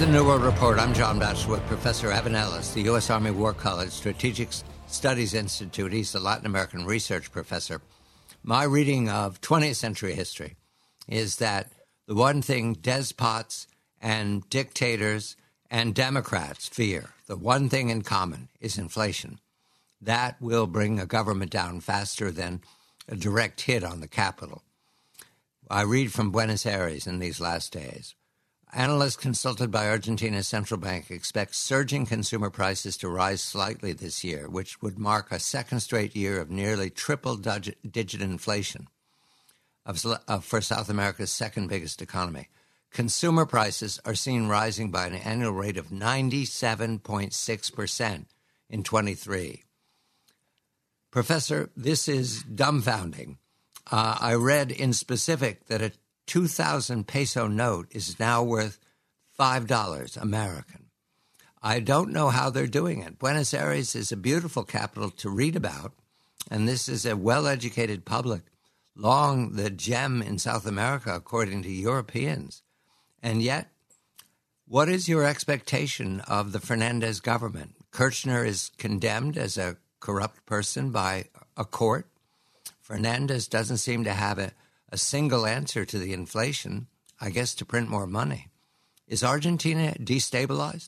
the New World Report. I'm John Batchelor with Professor Evan Ellis, the U.S. Army War College Strategic Studies Institute. He's the Latin American research professor. My reading of 20th century history is that the one thing despots and dictators and Democrats fear, the one thing in common, is inflation. That will bring a government down faster than a direct hit on the capital. I read from Buenos Aires in these last days. Analysts consulted by Argentina's central bank expect surging consumer prices to rise slightly this year, which would mark a second straight year of nearly triple-digit inflation for South America's second biggest economy. Consumer prices are seen rising by an annual rate of 97.6% in 23. Professor, this is dumbfounding. I read in specific that a 2,000 peso note is now worth $5 American. I don't know how they're doing it. Buenos Aires is a beautiful capital to read about, and this is a well-educated public, long the gem in South America, according to Europeans. And yet, what is your expectation of the Fernandez government? Kirchner is condemned as a corrupt person by a court. Fernandez doesn't seem to have a single answer to the inflation, I guess to print more money. Is Argentina destabilized?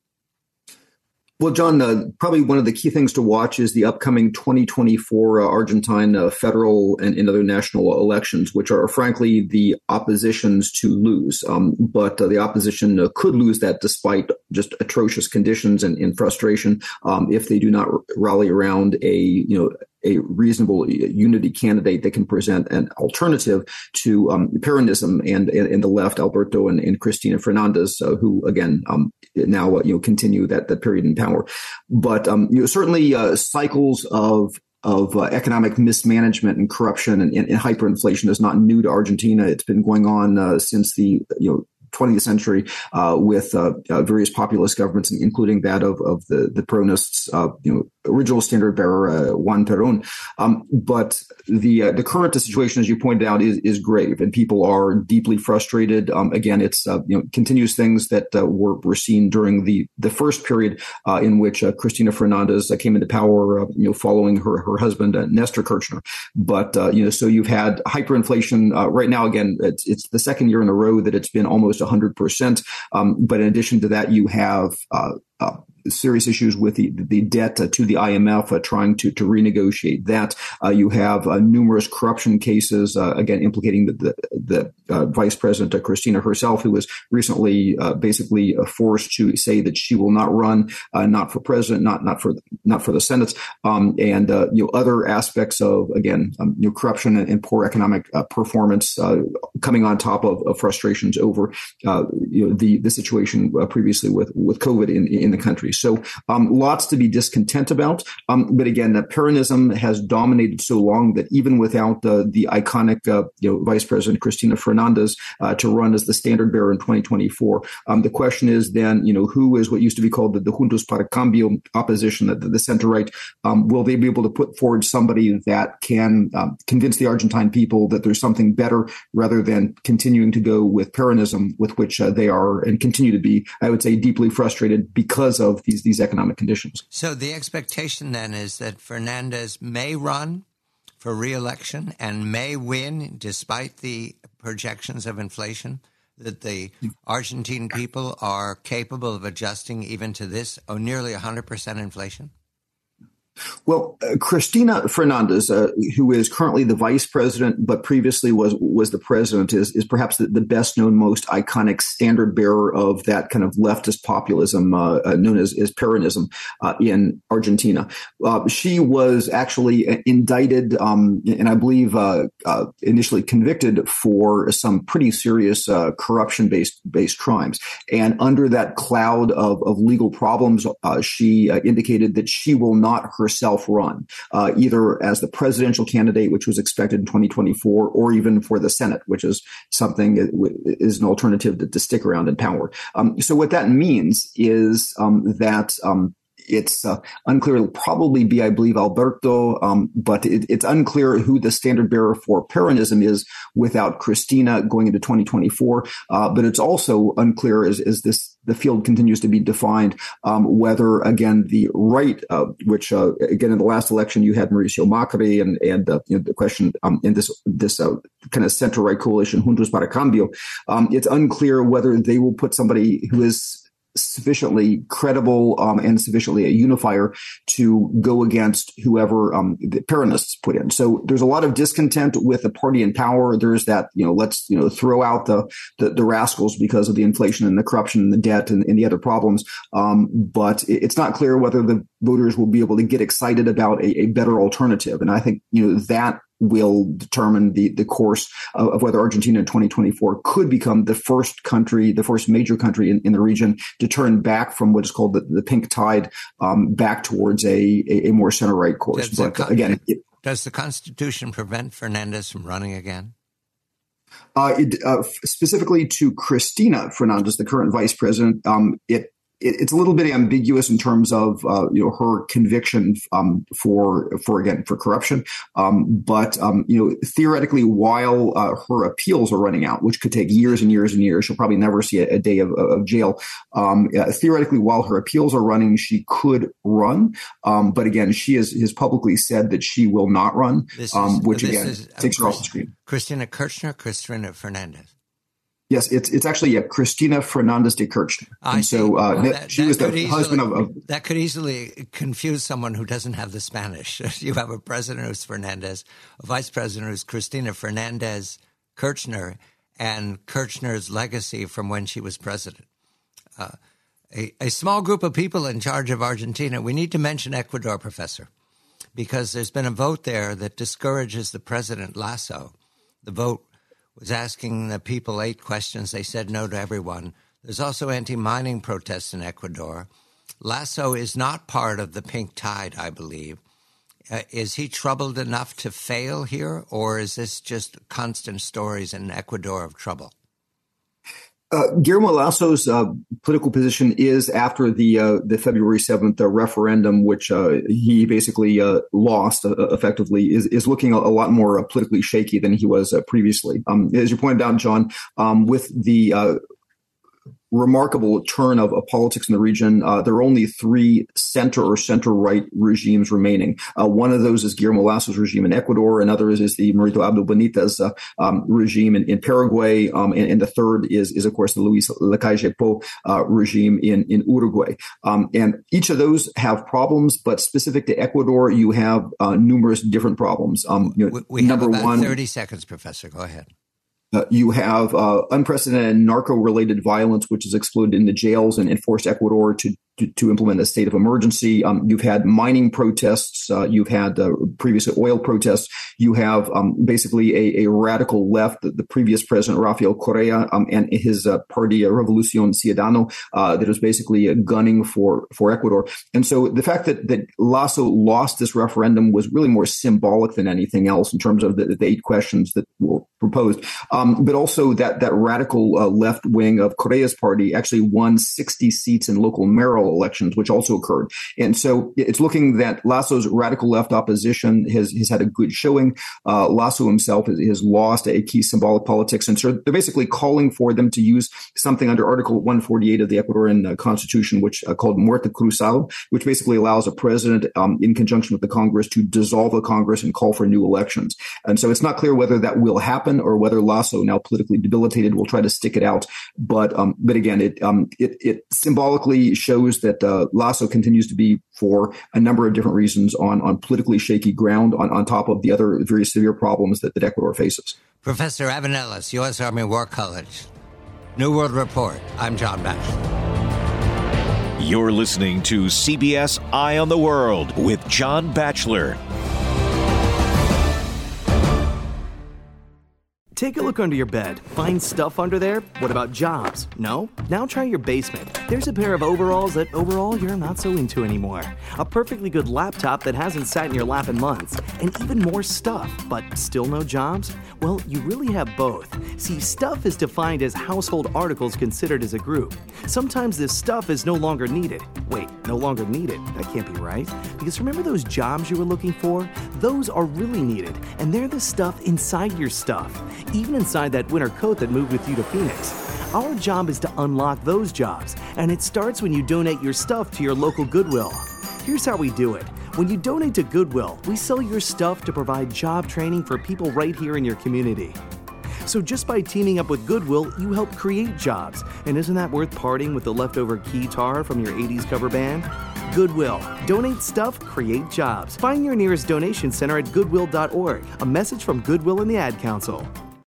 Well, John, probably one of the key things to watch is the upcoming 2024 Argentine federal and other national elections, which are frankly the opposition's to lose. But the opposition could lose that despite just atrocious conditions and frustration if they do not rally around a reasonable unity candidate that can present an alternative to Peronism and the left, Alberto and Cristina Fernandez, who again now continue that period in power. But certainly cycles of economic mismanagement and corruption and hyperinflation is not new to Argentina. It's been going on since the 20th century with various populist governments, including that of the Peronists, original standard bearer Juan Perón. But the current situation, as you pointed out, is grave, and people are deeply frustrated. Again, it's continues things that were seen during the first period in which Cristina Fernandez came into power, following her husband Nestor Kirchner. But so you've had hyperinflation right now. Again, it's the second year in a row that it's been almost 100%. But in addition to that, you have serious issues with the debt to the IMF, trying to renegotiate that. You have numerous corruption cases, again, implicating the Vice President Cristina herself, who was recently basically forced to say that she will not run, not for president, not for the Senate, and other aspects of, again, corruption and poor economic performance coming on top of frustrations over the situation previously with COVID in the country. So lots to be discontent about. But again, Peronism has dominated so long that even without the iconic Vice President Cristina Fernandez to run as the standard bearer in 2024, the question is then, who is what used to be called the Juntos para Cambio opposition, the center-right? Will they be able to put forward somebody that can convince the Argentine people that there's something better rather than continuing to go with Peronism, with which they are and continue to be, I would say, deeply frustrated because of these economic conditions. So the expectation then is that Fernandez may run for re-election and may win despite the projections of inflation, that the Argentine people are capable of adjusting even to this nearly 100% inflation? Well, Cristina Fernandez, who is currently the vice president, but previously was the president, is perhaps the best known, most iconic standard bearer of that kind of leftist populism known as Peronism in Argentina. She was actually indicted and I believe initially convicted for some pretty serious corruption-based crimes. And under that cloud of legal problems, she indicated that she will not herself run, either as the presidential candidate, which was expected in 2024, or even for the Senate, which is something is an alternative to stick around in power. So what that means is that It's unclear. It'll probably be, I believe, Alberto, but it's unclear who the standard bearer for Peronism is without Cristina going into 2024. But it's also unclear as the field continues to be defined, whether, again, the right, which, again, in the last election, you had Mauricio Macri and the question in this kind of center-right coalition, Juntos para Cambio, it's unclear whether they will put somebody who is sufficiently credible and sufficiently a unifier to go against whoever the Peronists put in. So there's a lot of discontent with the party in power. There's that, let's throw out the rascals because of the inflation and the corruption and the debt and the other problems. But it's not clear whether the voters will be able to get excited about a better alternative. And I think that will determine the course of whether Argentina in 2024 could become the first major country in the region to turn back from what is called the pink tide back towards a more center-right course. Does the Constitution prevent Fernandez from running again? Specifically to Cristina Fernandez, the current vice president, it's a little bit ambiguous in terms of her conviction for corruption, but theoretically, while her appeals are running out, which could take years and years and years, she'll probably never see a day of jail. Theoretically, while her appeals are running, she could run, but again, she has publicly said that she will not run, which takes her off the screen. Cristina Kirchner, Cristina Fernandez. Yes, it's actually Cristina Fernandez de Kirchner. She was the husband of... That could easily confuse someone who doesn't have the Spanish. You have a president who's Fernandez, a vice president who's Cristina Fernandez Kirchner, and Kirchner's legacy from when she was president. A small group of people in charge of Argentina. We need to mention Ecuador, Professor, because there's been a vote there that discourages the president, Lasso. The vote was asking the people 8 questions. They said no to everyone. There's also anti-mining protests in Ecuador. Lasso is not part of the pink tide, I believe. Is he troubled enough to fail here, or is this just constant stories in Ecuador of trouble? Guillermo Lasso's political position is after the February 7th referendum, which he basically lost effectively, is looking a lot more politically shaky than he was previously. As you pointed out, John, with the remarkable turn of politics in the region, there are only 3 center or center-right regimes remaining. One of those is Guillermo Lasso's regime in Ecuador. Another is the Marito Abdo Benitez regime in Paraguay. And the third is, of course, the Luis Lacalle Pou regime in Uruguay. And each of those have problems, but specific to Ecuador, you have numerous different problems. We have about 30 seconds, Professor. Go ahead. You have unprecedented narco-related violence, which has exploded in the jails and forced Ecuador to implement a state of emergency. You've had mining protests. You've had previously oil protests. You have basically a radical left. The previous president, Rafael Correa, and his party, Revolución Ciudadano, that was basically gunning for Ecuador. And so the fact that Lasso lost this referendum was really more symbolic than anything else in terms of the 8 questions that were proposed. But also that radical left wing of Correa's party actually won 60 seats in local mayoral elections, which also occurred. And so it's looking that Lasso's radical left opposition has had a good showing. Lasso himself has lost a key symbolic politics. And so they're basically calling for them to use something under Article 148 of the Ecuadorian Constitution, which called Muerte Cruzado, which basically allows a president in conjunction with the Congress to dissolve the Congress and call for new elections. And so it's not clear whether that will happen or whether Lasso, now politically debilitated, will try to stick it out. But again, it symbolically shows that Lasso continues to be, for a number of different reasons, on politically shaky ground, on top of the other very severe problems that Ecuador faces. Professor Avanelas, U.S. Army War College, New World Report. I'm John Batchelor. You're listening to CBS Eye on the World with John Batchelor. Take a look under your bed. Find stuff under there? What about jobs? No? Now try your basement. There's a pair of overalls that overall you're not so into anymore. A perfectly good laptop that hasn't sat in your lap in months. And even more stuff, but still no jobs? Well, you really have both. See, stuff is defined as household articles considered as a group. Sometimes this stuff is no longer needed. Wait, no longer needed? That can't be right. Because remember those jobs you were looking for? Those are really needed, and they're the stuff inside your stuff. Even inside that winter coat that moved with you to Phoenix. Our job is to unlock those jobs, and it starts when you donate your stuff to your local Goodwill. Here's how we do it. When you donate to Goodwill, we sell your stuff to provide job training for people right here in your community. So just by teaming up with Goodwill, you help create jobs. And isn't that worth parting with the leftover keytar from your 80s cover band? Goodwill. Donate stuff, create jobs. Find your nearest donation center at goodwill.org. A message from Goodwill and the Ad Council.